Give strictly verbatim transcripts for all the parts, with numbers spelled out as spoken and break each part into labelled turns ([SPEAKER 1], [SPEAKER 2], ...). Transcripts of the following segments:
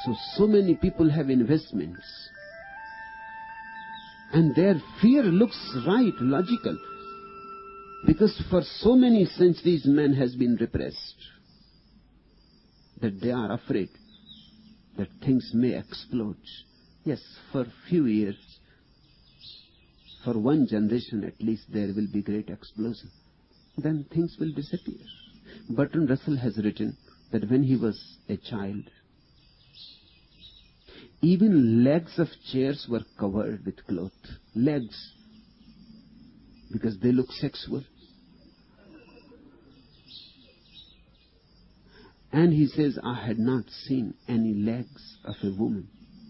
[SPEAKER 1] So, so many people have investments. And their fear looks right, logical. Because for so many centuries man has been repressed. That they are afraid that things may explode. Yes, for few years, for one generation at least, there will be great explosion. Then things will disappear. Bertrand Russell has written that when he was a child, even legs of chairs were covered with cloth. Legs. Because they look sexual. And he says, I had not seen any legs of a woman.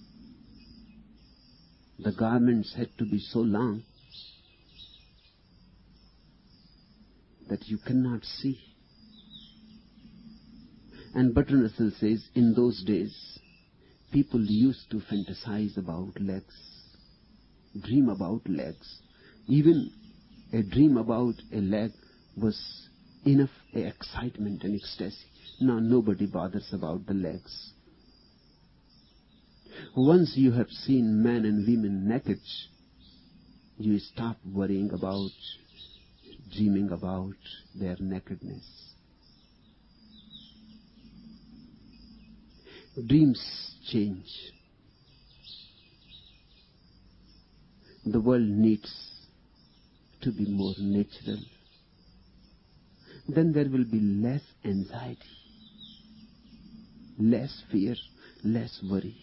[SPEAKER 1] The garments had to be so long that you cannot see. And Bertrand Russell says, in those days, people used to fantasize about legs, dream about legs. Even a dream about a leg was enough excitement and ecstasy. Now nobody bothers about the legs. Once you have seen men and women naked, you stop worrying about, dreaming about their nakedness. Dreams change. The world needs to be more natural. Then there will be less anxiety, less fear, less worry.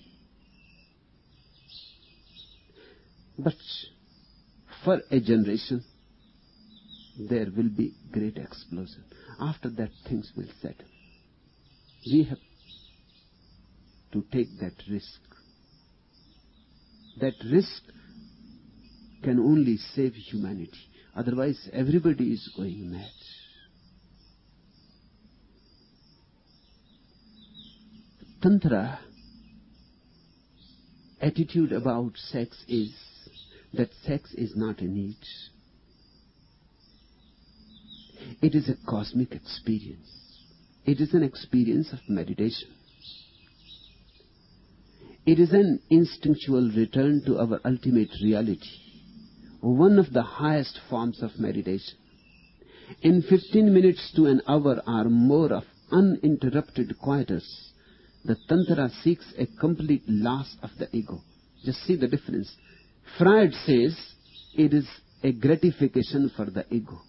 [SPEAKER 1] But for a generation, there will be great explosion. After that, things will settle. We have to take that risk. That risk can only save humanity. Otherwise, everybody is going mad. Tantra attitude about sex is that sex is not a need. It is a cosmic experience. It is an experience of meditation. It is an instinctual return to our ultimate reality, one of the highest forms of meditation. In fifteen minutes to an hour or more of uninterrupted quietus, the Tantra seeks a complete loss of the ego. Just see the difference. Freud says it is a gratification for the ego.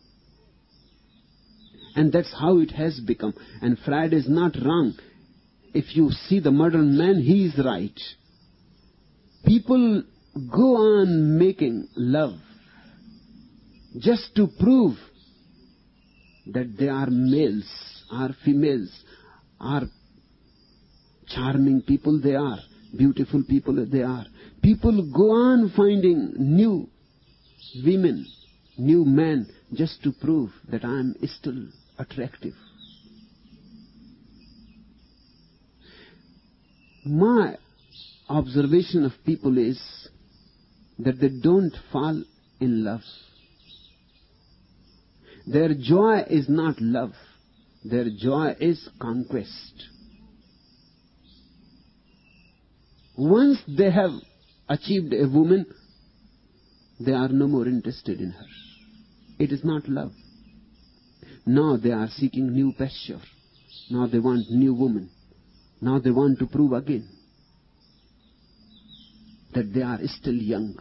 [SPEAKER 1] And that's how it has become. And Freud is not wrong. If you see the modern man, he is right. People go on making love just to prove that they are males, are females, are charming people they are, beautiful people they are. People go on finding new women, new men, just to prove that I am still attractive. My observation of people is that they don't fall in love. Their joy is not love. Their joy is conquest. Once they have achieved a woman, they are no more interested in her. It is not love. Now they are seeking new pasture. Now they want new woman. Now they want to prove again that they are still young.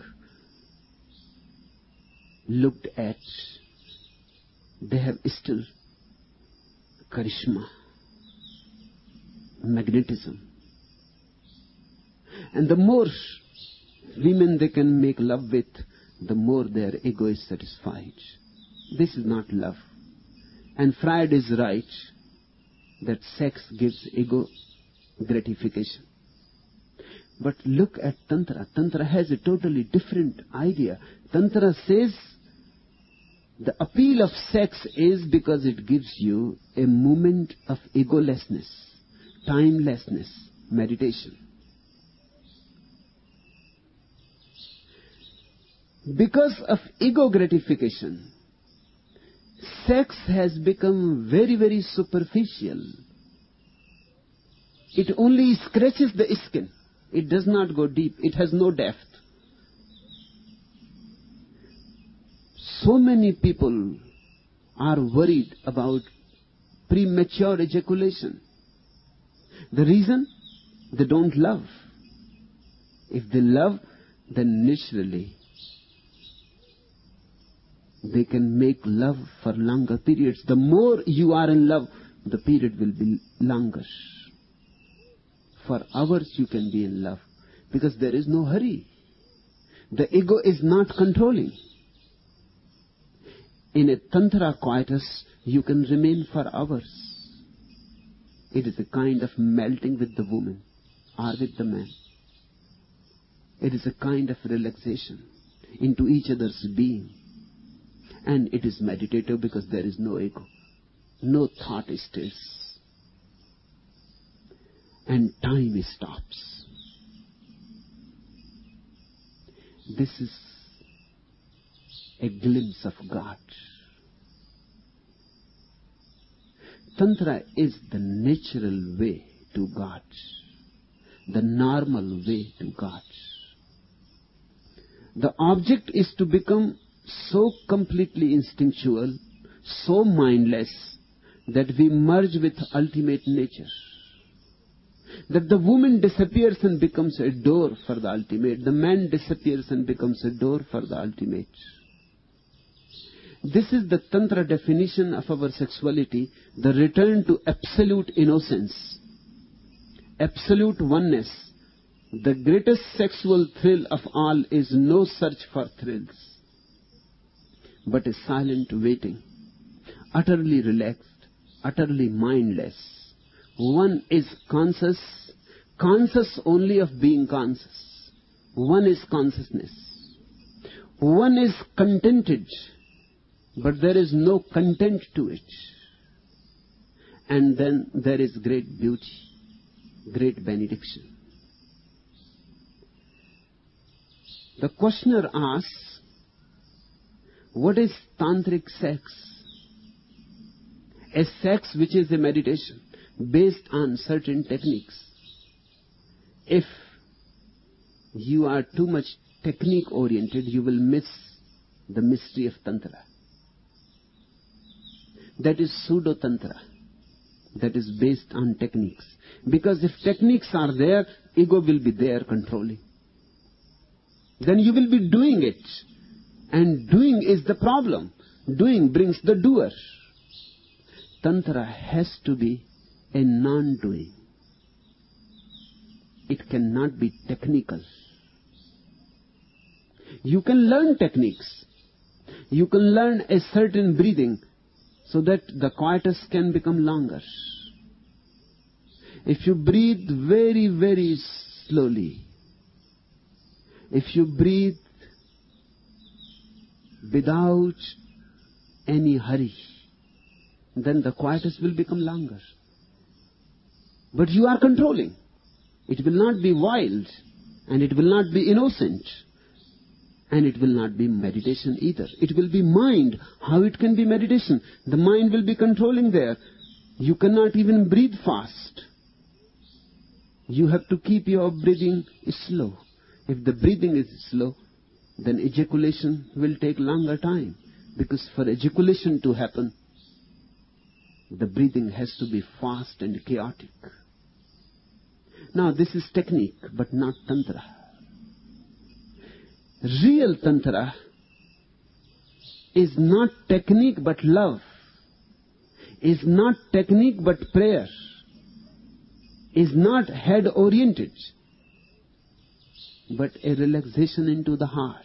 [SPEAKER 1] Looked at, they have still charisma, magnetism. And the more women they can make love with, the more their ego is satisfied. This is not love. And Freud is right that sex gives ego gratification. But look at Tantra. Tantra has a totally different idea. Tantra says the appeal of sex is because it gives you a moment of egolessness, timelessness, meditation. Because of ego gratification, sex has become very, very superficial. It only scratches the skin. It does not go deep. It has no depth. So many people are worried about premature ejaculation. The reason? They don't love. If they love, then naturally they can make love for longer periods. The more you are in love, the period will be longer. For hours you can be in love because there is no hurry. The ego is not controlling. In a tantra coitus, you can remain for hours. It is a kind of melting with the woman or with the man. It is a kind of relaxation into each other's being. And it is meditative because there is no ego. No thought stirs. And time stops. This is a glimpse of God. Tantra is the natural way to God, the normal way to God. The object is to become so completely instinctual, so mindless, that we merge with ultimate nature. That the woman disappears and becomes a door for the ultimate. The man disappears and becomes a door for the ultimate. This is the Tantra definition of our sexuality, the return to absolute innocence, absolute oneness. The greatest sexual thrill of all is no search for thrills, but a silent waiting, utterly relaxed, utterly mindless. One is conscious, conscious only of being conscious. One is consciousness. One is contented, but there is no content to it. And then there is great beauty, great benediction. The questioner asks, what is tantric sex? A sex which is a meditation based on certain techniques. If you are too much technique oriented, you will miss the mystery of Tantra. That is pseudo Tantra. That is based on techniques. Because if techniques are there, ego will be there controlling. Then you will be doing it. And doing is the problem. Doing brings the doer. Tantra has to be a non-doing. It cannot be technical. You can learn techniques. You can learn a certain breathing so that the coitus can become longer. If you breathe very, very slowly, if you breathe without any hurry, then the coitus will become longer. But you are controlling. It will not be wild, and it will not be innocent, and it will not be meditation either. It will be mind. How it can be meditation? The mind will be controlling there. You cannot even breathe fast. You have to keep your breathing slow. If the breathing is slow, then ejaculation will take longer time. Because for ejaculation to happen, the breathing has to be fast and chaotic. Now this is technique, but not Tantra. Real Tantra is not technique but love, is not technique but prayer, is not head oriented, but a relaxation into the heart.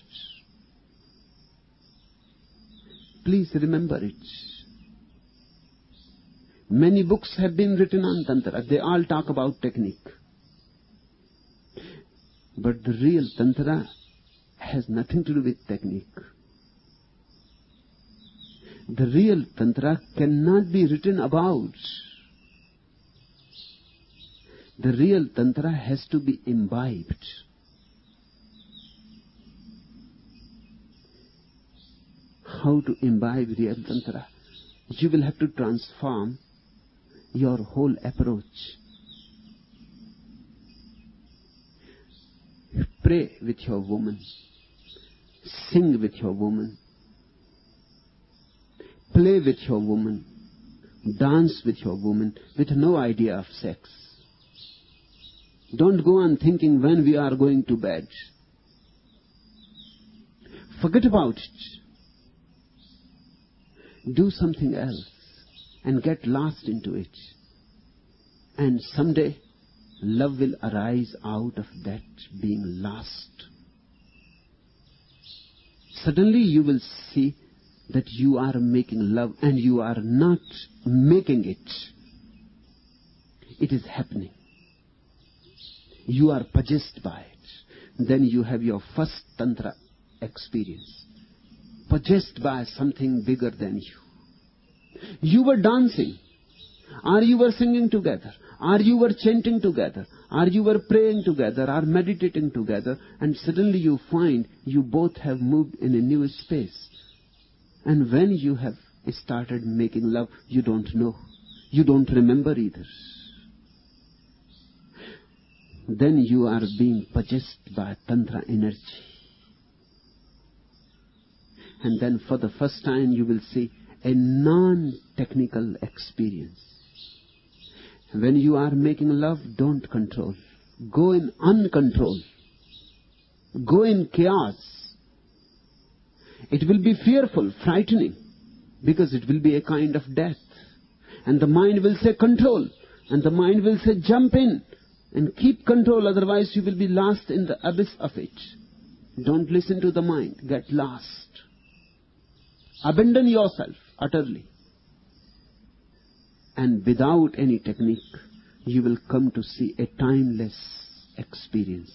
[SPEAKER 1] Please remember it. Many books have been written on Tantra. They all talk about technique. But the real Tantra has nothing to do with technique. The real Tantra cannot be written about. The real Tantra has to be imbibed. How to imbibe real Tantra? You will have to transform your whole approach. Pray with your woman. Sing with your woman. Play with your woman. Dance with your woman with no idea of sex. Don't go on thinking when we are going to bed. Forget about it. Do something else and get lost into it. And someday, love will arise out of that being lost. Suddenly you will see that you are making love and you are not making it. It is happening. You are possessed by it. Then you have your first Tantra experience. Possessed by something bigger than you. You were dancing, or you were singing together, or you were chanting together, or you were praying together, or meditating together, and suddenly you find you both have moved in a new space. And when you have started making love, you don't know. You don't remember either. Then you are being possessed by Tantra energy. And then for the first time you will see a non-technical experience. When you are making love, don't control. Go in uncontrol. Go in chaos. It will be fearful, frightening, because it will be a kind of death. And the mind will say control. And the mind will say jump in and keep control, otherwise you will be lost in the abyss of it. Don't listen to the mind. Get lost. Abandon yourself utterly. And without any technique, you will come to see a timeless experience.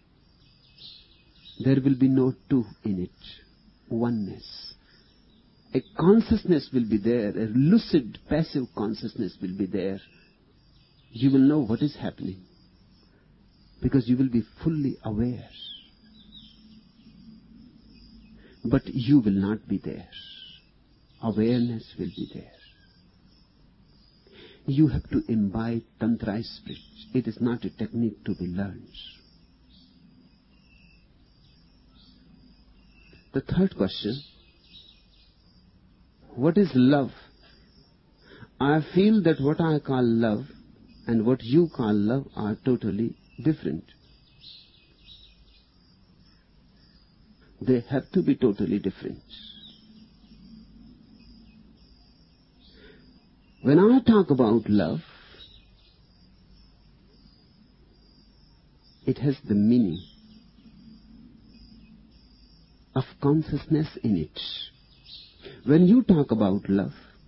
[SPEAKER 1] There will be no two in it. Oneness. A consciousness will be there. A lucid, passive consciousness will be there. You will know what is happening, because you will be fully aware. But you will not be there. Awareness will be there. You have to imbibe Tantra spirit. It is not a technique to be learned. The third question, what is love? I feel that what I call love and what you call love are totally different. They have to be totally different. When I talk about love, it has the meaning of consciousness in it. When you talk about love,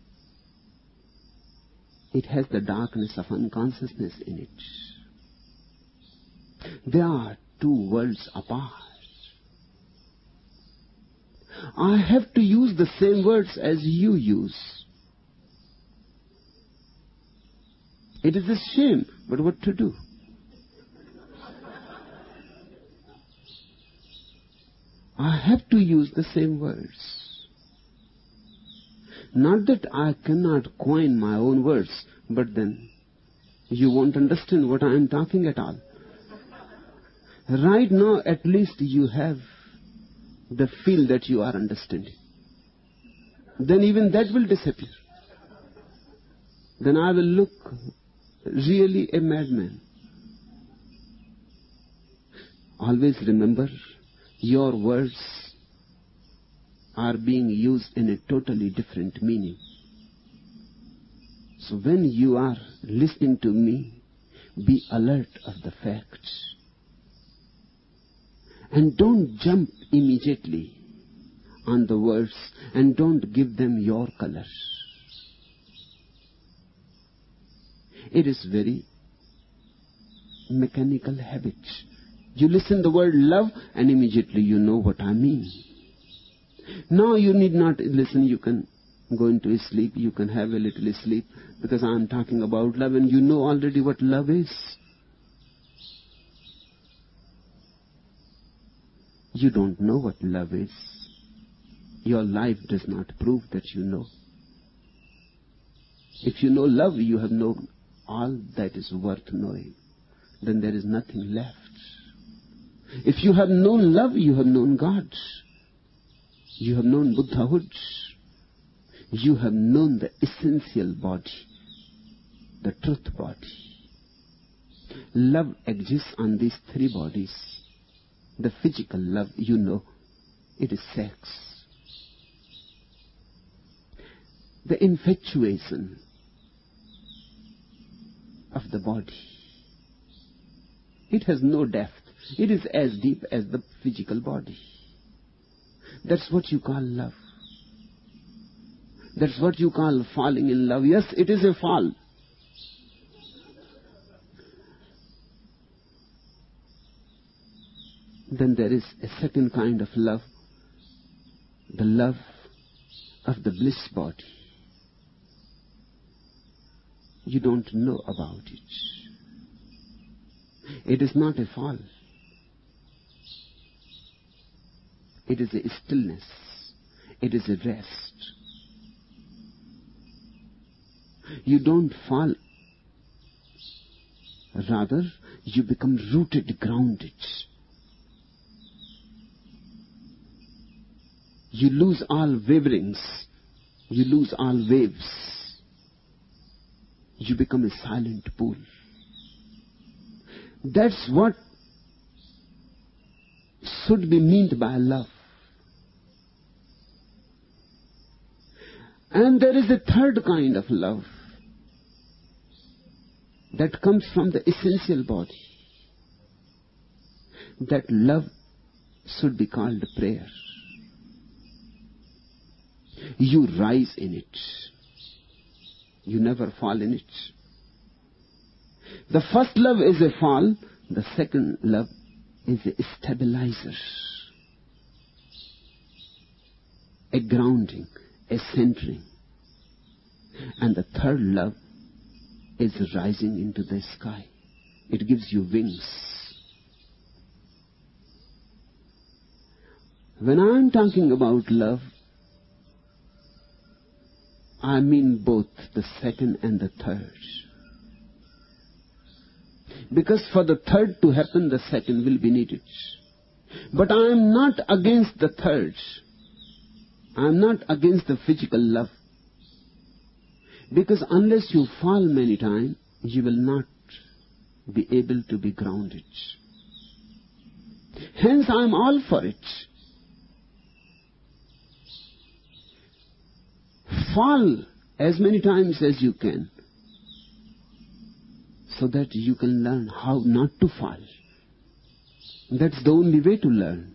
[SPEAKER 1] it has the darkness of unconsciousness in it. They are two worlds apart. I have to use the same words as you use. It is a shame, but what to do? I have to use the same words. Not that I cannot coin my own words, but then you won't understand what I am talking at all. Right now, at least you have the feel that you are understanding. Then even that will disappear. Then I will look really a madman. Always remember, your words are being used in a totally different meaning. So when you are listening to me, be alert of the facts. And don't jump immediately on the words and don't give them your color. It is very mechanical habit. You listen the word love and immediately you know what I mean. Now you need not listen. You can go into sleep. You can have a little sleep because I am talking about love and you know already what love is. You don't know what love is. Your life does not prove that you know. If you know love, you have known all that is worth knowing. Then there is nothing left. If you have known love, you have known God. You have known Buddhahood. You have known the essential body, the truth body. Love exists on these three bodies. The physical love, you know, it is sex. The infatuation of the body. It has no depth. It is as deep as the physical body. That's what you call love. That's what you call falling in love. Yes, it is a fall. Then there is a second kind of love, the love of the bliss body. You don't know about it. It is not a fall. It is a stillness. It is a rest. You don't fall. Rather, you become rooted, grounded. You lose all waverings. You lose all waves. You become a silent pool. That's what should be meant by love. And there is a third kind of love that comes from the essential body. That love should be called prayer. You rise in it. You never fall in it. The first love is a fall. The second love is a stabilizer, a grounding, a centering. And the third love is rising into the sky. It gives you wings. When I'm talking about love, I mean both the second and the third. Because for the third to happen, the second will be needed. But I am not against the third. I am not against the physical love. Because unless you fall many times, you will not be able to be grounded. Hence, I am all for it. Fall as many times as you can, so that you can learn how not to fall. That's the only way to learn.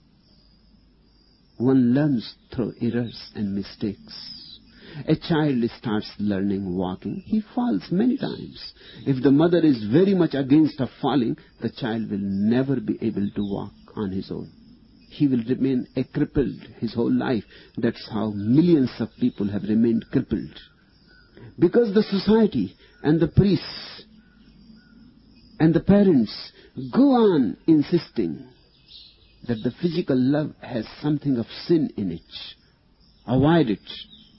[SPEAKER 1] One learns through errors and mistakes. A child starts learning walking. He falls many times. If the mother is very much against of falling, the child will never be able to walk on his own. He will remain a crippled his whole life. That's how millions of people have remained crippled. Because the society and the priests and the parents go on insisting that the physical love has something of sin in it. Avoid it.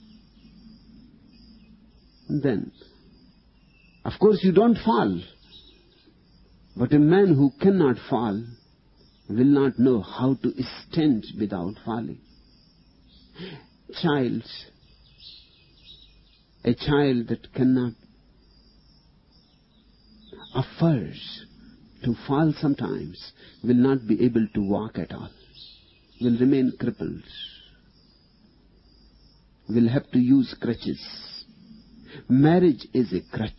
[SPEAKER 1] Then, of course, you don't fall. But a man who cannot fall will not know how to stand without falling. Child, a child that cannot afford to fall sometimes will not be able to walk at all, will remain crippled, will have to use crutches. Marriage is a crutch.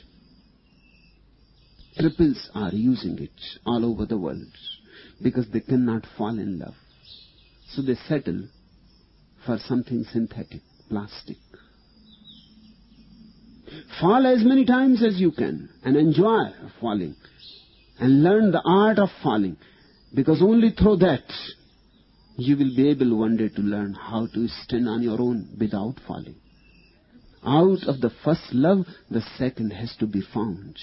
[SPEAKER 1] Cripples are using it all over the world because they cannot fall in love. So they settle for something synthetic, plastic. Fall as many times as you can and enjoy falling and learn the art of falling, because only through that you will be able one day to learn how to stand on your own without falling. Out of the first love, the second has to be found.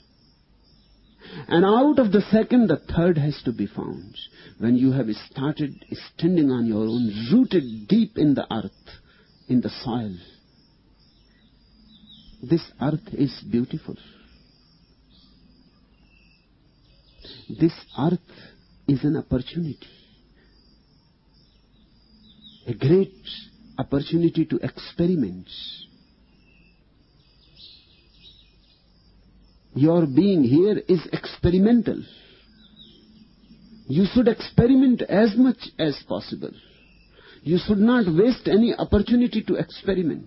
[SPEAKER 1] And out of the second, the third has to be found. When you have started standing on your own, rooted deep in the earth, in the soil. This earth is beautiful. This earth is an opportunity. A great opportunity to experiment. Your being here is experimental. You should experiment as much as possible. You should not waste any opportunity to experiment.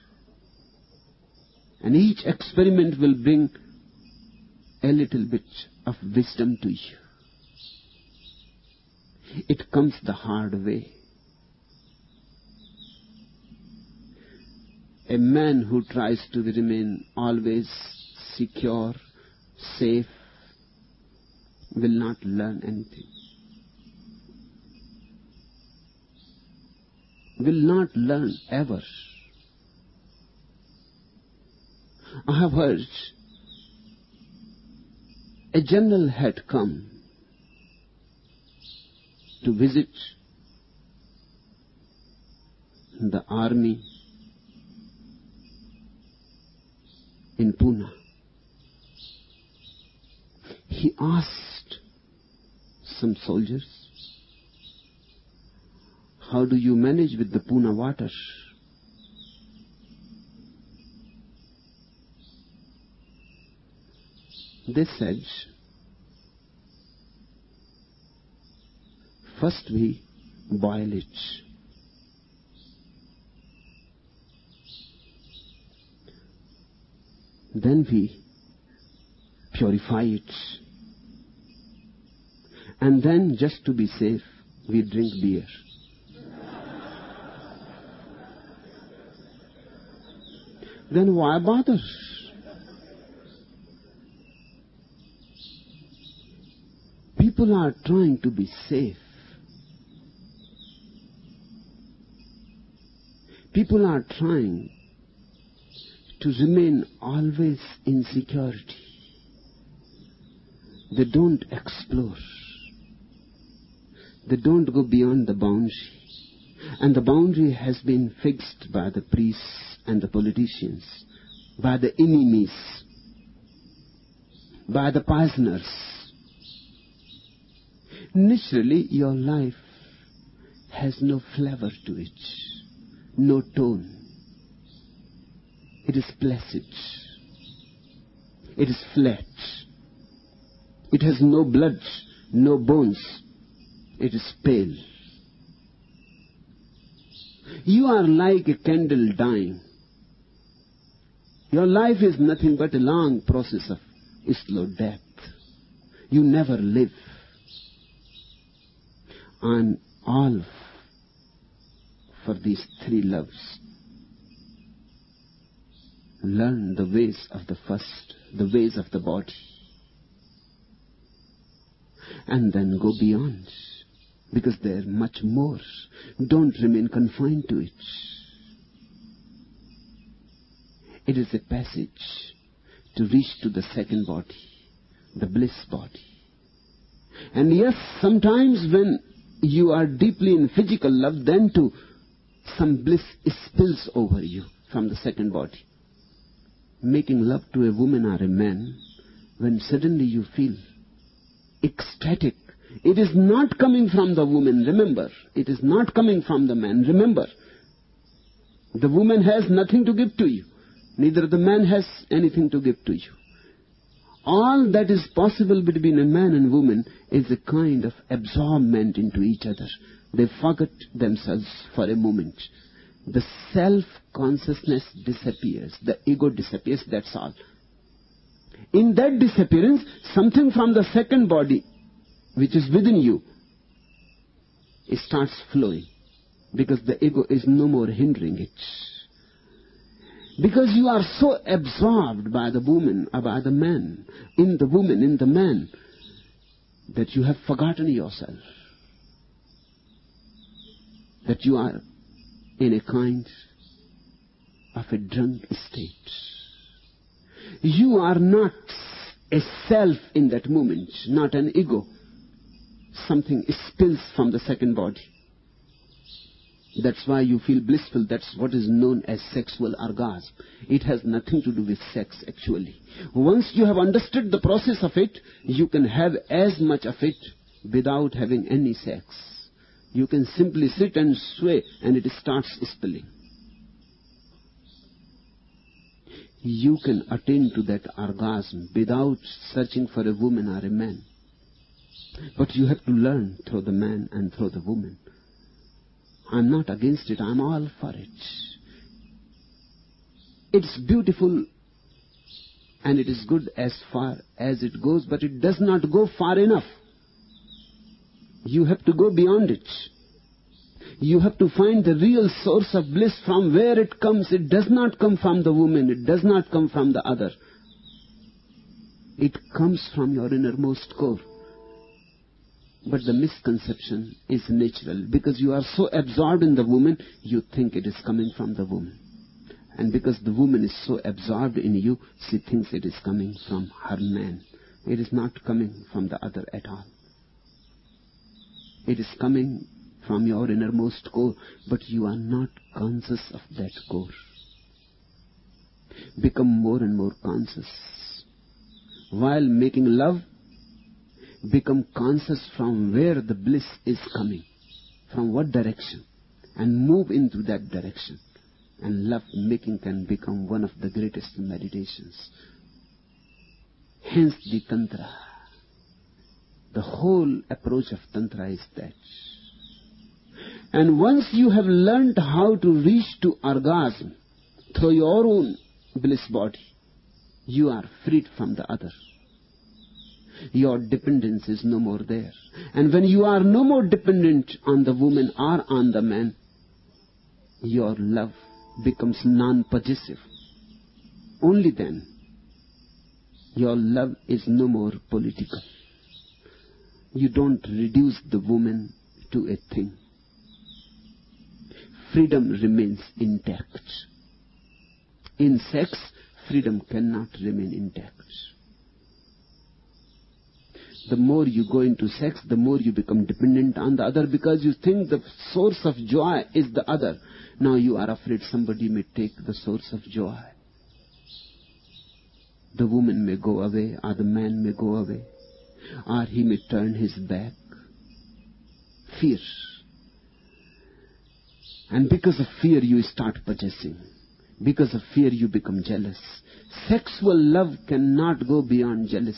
[SPEAKER 1] And each experiment will bring a little bit of wisdom to you. It comes the hard way. A man who tries to remain always secure, safe, will not learn anything. Will not learn ever. I have heard a general had come to visit the army in Pune. He asked some soldiers, how do you manage with the Pune water? They said, first we boil it. Then we purify it. And then, just to be safe, we drink beer. Then why bother? People are trying to be safe. People are trying to remain always in security. They don't explore. They don't go beyond the boundary. And the boundary has been fixed by the priests and the politicians, by the enemies, by the poisoners. Naturally, your life has no flavor to it, no tone. It is placid. It is flat. It has no blood, no bones. It is pale. You are like a candle dying. Your life is nothing but a long process of slow death. You never live. I'm all for these three loves. Learn the ways of the first, the ways of the body. And then go beyond, because there's much more. Don't remain confined to it. It is a passage to reach to the second body, the bliss body. And yes, sometimes when you are deeply in physical love, then too some bliss spills over you from the second body. Making love to a woman or a man, when suddenly you feel ecstatic, it is not coming from the woman, remember. It is not coming from the man, remember. The woman has nothing to give to you. Neither the man has anything to give to you. All that is possible between a man and woman is a kind of absorbment into each other. They forget themselves for a moment. The self-consciousness disappears. The ego disappears, that's all. In that disappearance, something from the second body, which is within you, it starts flowing. Because the ego is no more hindering it. Because you are so absorbed by the woman or by the man, in the woman, in the man, that you have forgotten yourself. That you are in a kind of a drunk state. You are not a self in that moment, not an ego. Something spills from the second body. That's why you feel blissful. That's what is known as sexual orgasm. It has nothing to do with sex, actually. Once you have understood the process of it, you can have as much of it without having any sex. You can simply sit and sway and it starts spilling. You can attain to that orgasm without searching for a woman or a man. But you have to learn through the man and through the woman. I'm not against it. I'm all for it. It's beautiful and it is good as far as it goes, but it does not go far enough. You have to go beyond it. You have to find the real source of bliss from where it comes. It does not come from the woman. It does not come from the other. It comes from your innermost core. But the misconception is natural. Because you are so absorbed in the woman, you think it is coming from the woman. And because the woman is so absorbed in you, she thinks it is coming from her man. It is not coming from the other at all. It is coming from your innermost core, but you are not conscious of that core. Become more and more conscious. While making love, become conscious from where the bliss is coming, from what direction, and move into that direction. And love making can become one of the greatest meditations. Hence the Tantra. The whole approach of Tantra is that. And once you have learned how to reach to orgasm through your own bliss body, you are freed from the other. Your dependence is no more there. And when you are no more dependent on the woman or on the man, your love becomes non-possessive. Only then your love is no more political. You don't reduce the woman to a thing. Freedom remains intact. In sex, freedom cannot remain intact. The more you go into sex, the more you become dependent on the other, because you think the source of joy is the other. Now you are afraid somebody may take the source of joy. The woman may go away, or the man may go away, or he may turn his back. Fear. And because of fear you start possessing. Because of fear you become jealous. Sexual love cannot go beyond jealousy.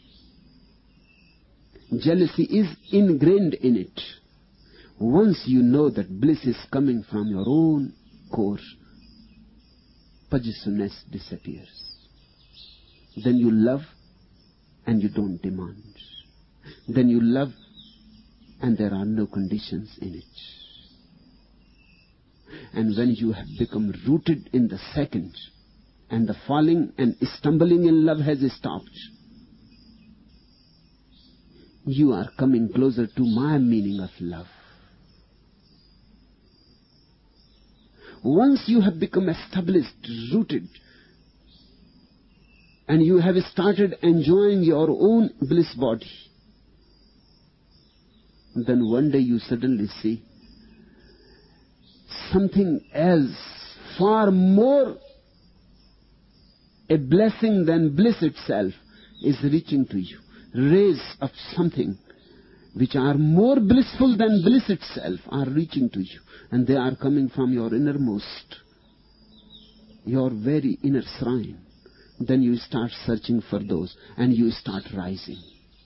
[SPEAKER 1] Jealousy is ingrained in it. Once you know that bliss is coming from your own core, possessiveness disappears. Then you love and you don't demand. Then you love and there are no conditions in it. And when you have become rooted in the second, and the falling and stumbling in love has stopped, you are coming closer to my meaning of love. Once you have become established, rooted, and you have started enjoying your own bliss body, then one day you suddenly see something else, far more a blessing than bliss itself, is reaching to you. Rays of something which are more blissful than bliss itself are reaching to you, and they are coming from your innermost, your very inner shrine. Then you start searching for those, and you start rising.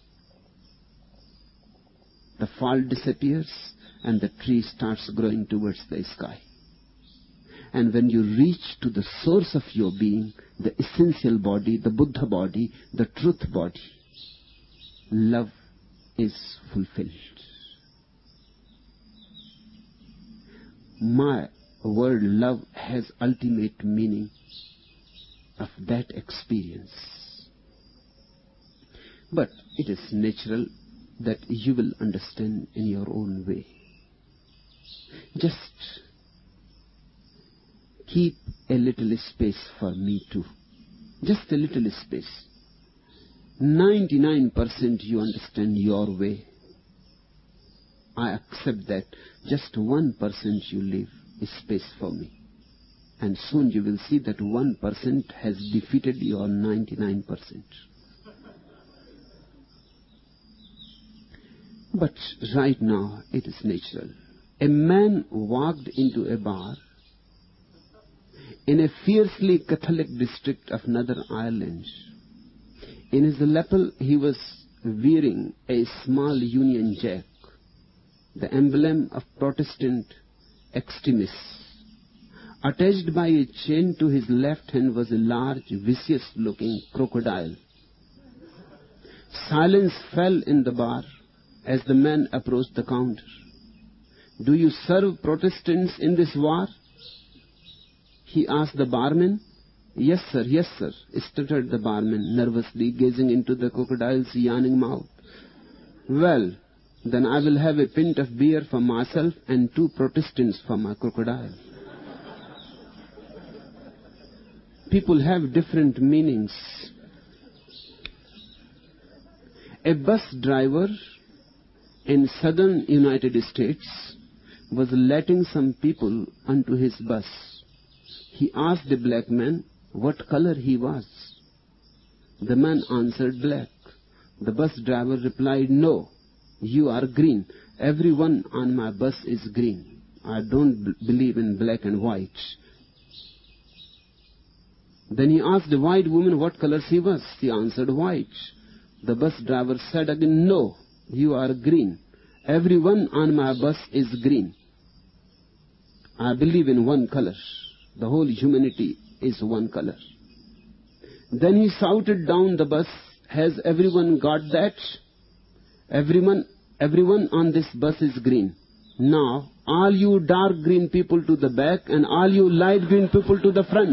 [SPEAKER 1] The fall disappears, and the tree starts growing towards the sky. And when you reach to the source of your being, the essential body, the Buddha body, the truth body, love is fulfilled. My word love has ultimate meaning of that experience. But it is natural that you will understand in your own way. Just keep a little space for me too. Just a little space. ninety-nine percent you understand your way. I accept that. Just one percent you leave space for me. And soon you will see that one percent has defeated your ninety-nine percent. But right now it is natural. A man walked into a bar in a fiercely Catholic district of Northern Ireland. In his lapel he was wearing a small Union Jack, the emblem of Protestant extremists. Attached by a chain to his left hand was a large, vicious-looking crocodile. Silence fell in the bar as the man approached the counter. "Do you serve Protestants in this war?" he asked the barman. "Yes, sir, yes, sir," stuttered the barman, nervously gazing into the crocodile's yawning mouth. "Well, then I will have a pint of beer for myself and two Protestants for my crocodile." People have different meanings. A bus driver in southern United States was letting some people onto his bus. He asked the black man what color he was. The man answered black. The bus driver replied, "No, you are green. Everyone on my bus is green. I don't b- believe in black and white." Then he asked the white woman what color she was. She answered white. The bus driver said again, "No, you are green. Everyone on my bus is green. I believe in one color. The whole humanity is one color." Then he shouted down the bus, "Has everyone got that? Everyone, everyone on this bus is green. Now, all you dark green people to the back and all you light green people to the front."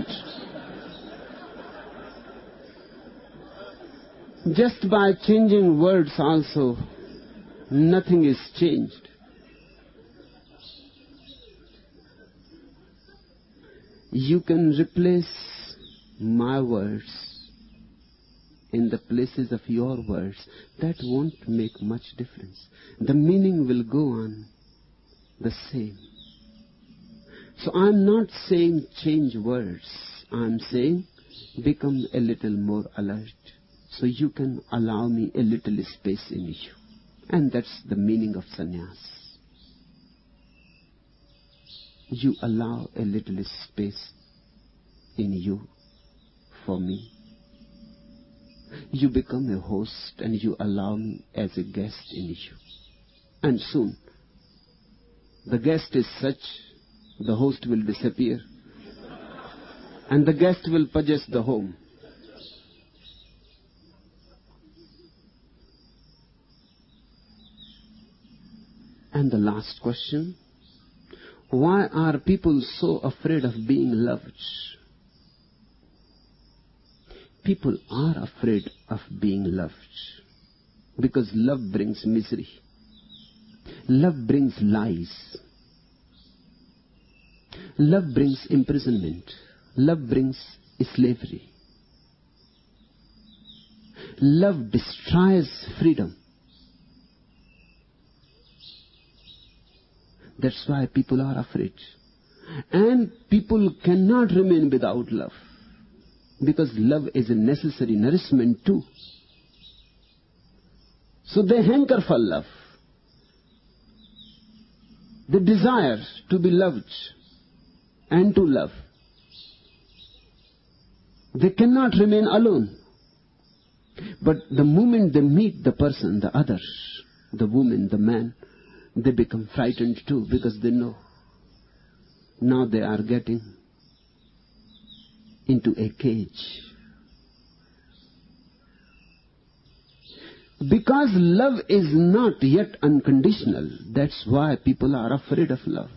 [SPEAKER 1] Just by changing words also, nothing is changed. You can replace my words in the places of your words. That won't make much difference. The meaning will go on the same. So I'm not saying change words. I'm saying become a little more alert, so you can allow me a little space in you. And that's the meaning of sannyas. You allow a little space in you for me. You become a host and you allow me as a guest in you. And soon, the guest is such, the host will disappear. And the guest will possess the home. And the last question, why are people so afraid of being loved? People are afraid of being loved because love brings misery. Love brings lies. Love brings imprisonment. Love brings slavery. Love destroys freedom. That's why people are afraid. And people cannot remain without love, because love is a necessary nourishment too. So they hanker for love. They desire to be loved and to love. They cannot remain alone. But the moment they meet the person, the other, the woman, the man, they become frightened too, because they know now they are getting into a cage. Because love is not yet unconditional, that's why people are afraid of love.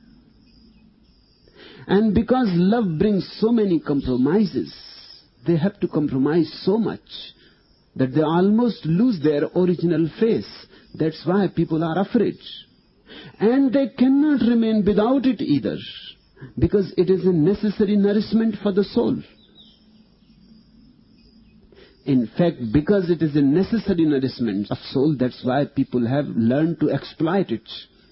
[SPEAKER 1] And because love brings so many compromises, they have to compromise so much that they almost lose their original face. That's why people are afraid. And they cannot remain without it either, because it is a necessary nourishment for the soul. In fact, because it is a necessary nourishment of soul, that's why people have learned to exploit it.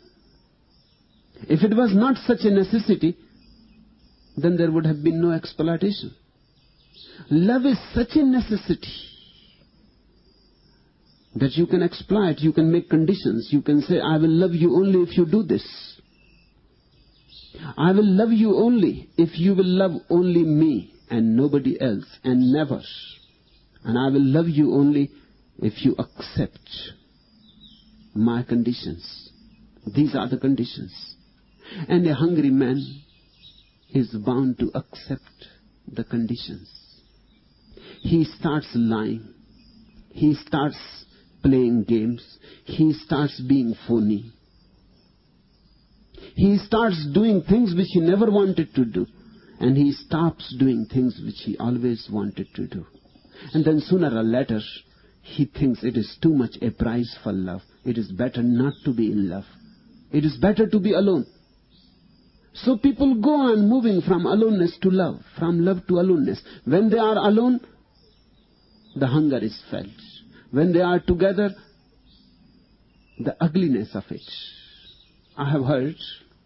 [SPEAKER 1] If it was not such a necessity, then there would have been no exploitation. Love is such a necessity that you can exploit, you can make conditions. You can say, I will love you only if you do this. I will love you only if you will love only me and nobody else, and never. And I will love you only if you accept my conditions. These are the conditions. And a hungry man is bound to accept the conditions. He starts lying. He starts playing games. He starts being phony. He starts doing things which he never wanted to do. And he stops doing things which he always wanted to do. And then sooner or later, he thinks it is too much a price for love. It is better not to be in love. It is better to be alone. So people go on moving from aloneness to love, from love to aloneness. When they are alone, the hunger is felt. When they are together, the ugliness of it. I have heard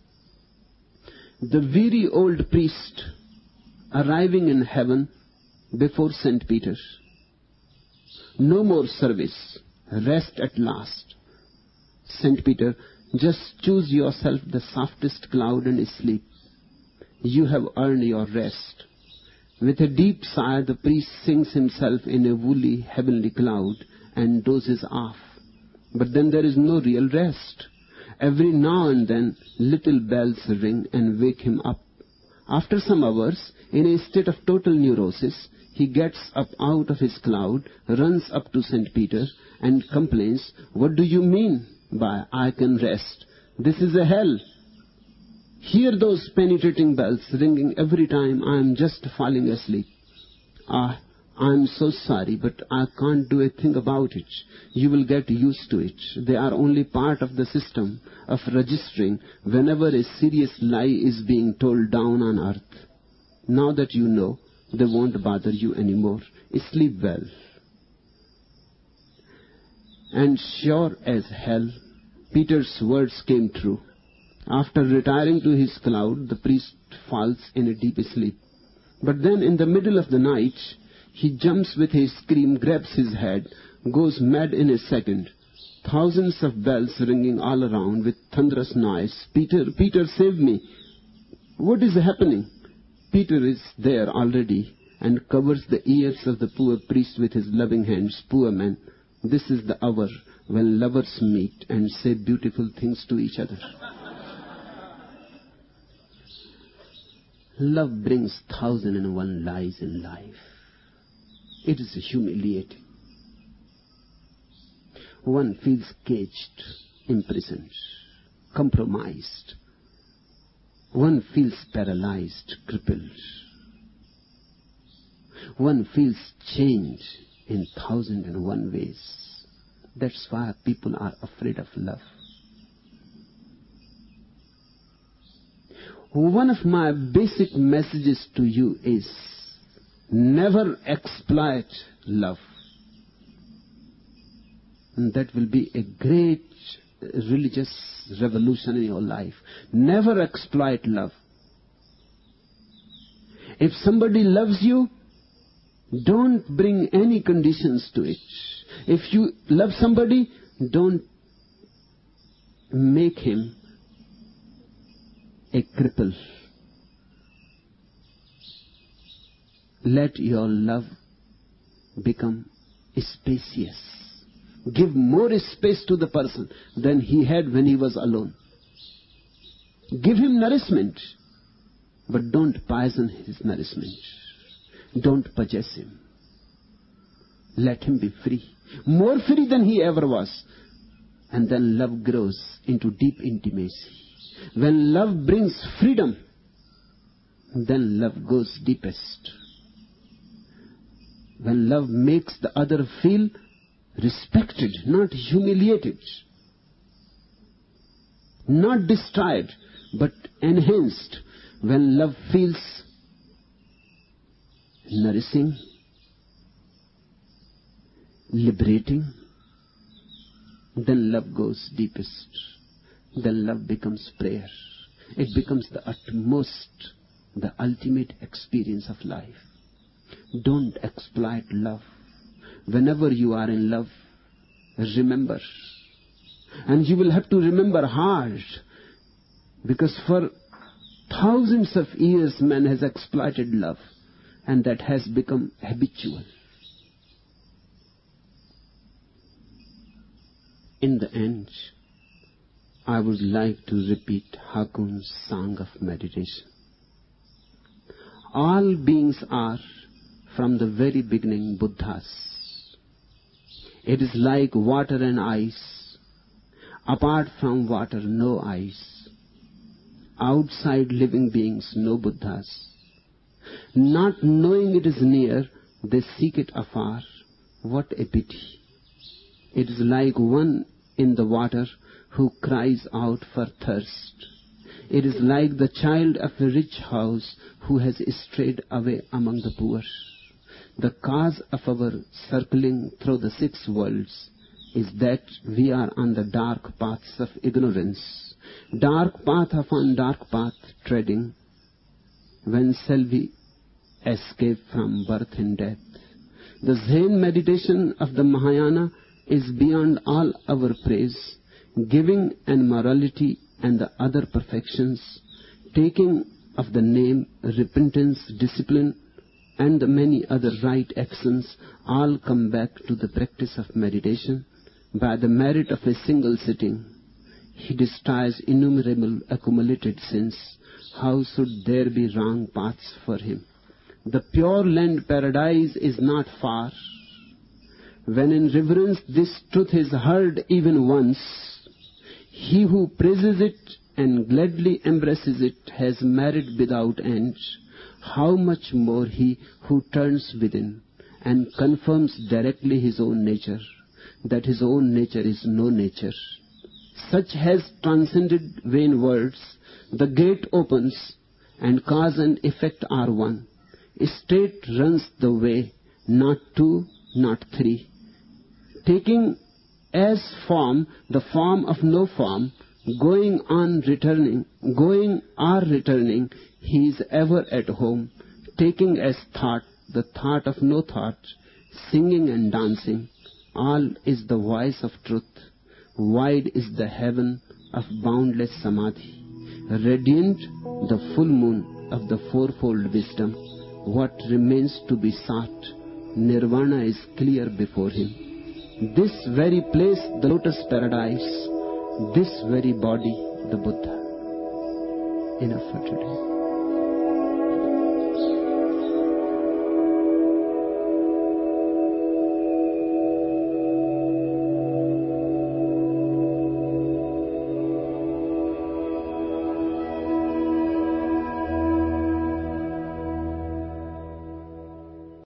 [SPEAKER 1] the weary old priest arriving in heaven before Saint Peter. No more service. Rest at last. Saint Peter, just choose yourself the softest cloud and sleep. You have earned your rest. With a deep sigh, the priest sinks himself in a woolly heavenly cloud and dozes off. But then there is no real rest. Every now and then little bells ring and wake him up. After some hours, in a state of total neurosis, he gets up out of his cloud, runs up to Saint Peter and complains, "What do you mean by I can rest? This is a hell. Hear those penetrating bells ringing every time I am just falling asleep. Ah, I am so sorry, but I can't do a thing about it. You will get used to it. They are only part of the system of registering whenever a serious lie is being told down on earth. Now that you know, they won't bother you anymore. Sleep well." And sure as hell, Peter's words came true. After retiring to his cloud, the priest falls in a deep sleep. But then in the middle of the night, he jumps with a scream, grabs his head, goes mad in a second. Thousands of bells ringing all around with thunderous noise. "Peter, Peter, save me. What is happening?" Peter is there already and covers the ears of the poor priest with his loving hands. "Poor man, this is the hour when lovers meet and say beautiful things to each other." Love brings thousand and one lies in life. It is humiliating. One feels caged, imprisoned, compromised. One feels paralyzed, crippled. One feels change in thousand and one ways. That's why people are afraid of love. One of my basic messages to you is never exploit love. And that will be a great religious revolution in your life. Never exploit love. If somebody loves you, don't bring any conditions to it. If you love somebody, don't make him a cripple. Let your love become spacious. Give more space to the person than he had when he was alone. Give him nourishment, but don't poison his nourishment. Don't possess him. Let him be free, more free than he ever was. And then love grows into deep intimacy. When love brings freedom, then love goes deepest. When love makes the other feel respected, not humiliated, not destroyed, but enhanced. When love feels nourishing, liberating, then love goes deepest. Then love becomes prayer. It becomes the utmost, the ultimate experience of life. Don't exploit love. Whenever you are in love, remember. And you will have to remember hard, because for thousands of years man has exploited love, and that has become habitual. In the end, I would like to repeat Hakun's song of meditation. All beings are, from the very beginning, Buddhas. It is like water and ice. Apart from water, no ice. Outside living beings, no Buddhas. Not knowing it is near, they seek it afar. What a pity. It is like one in the water who cries out for thirst. It is like the child of a rich house who has strayed away among the poor. The cause of our circling through the six worlds is that we are on the dark paths of ignorance. Dark path upon dark path treading. When shall we escape from birth and death? The Zen meditation of the Mahayana is beyond all our praise, giving and morality and the other perfections, taking of the name, repentance, discipline, and the many other right actions, all come back to the practice of meditation. By the merit of a single sitting, he destroys innumerable accumulated sins. How should there be wrong paths for him? The Pure Land paradise is not far. When in reverence this truth is heard even once, he who praises it and gladly embraces it has merit without end. How much more he who turns within and confirms directly his own nature, that his own nature is no nature. Such has transcended vain words. The gate opens, and cause and effect are one. Straight runs the way, not two, not three. Taking as form the form of no form, going on returning, going or returning, he is ever at home. Taking as thought the thought of no thought, singing and dancing, all is the voice of truth. Wide is the heaven of boundless samadhi. Radiant the full moon of the fourfold wisdom. What remains to be sought? Nirvana is clear before him. This very place, the lotus paradise. This very body, the Buddha. Enough for today.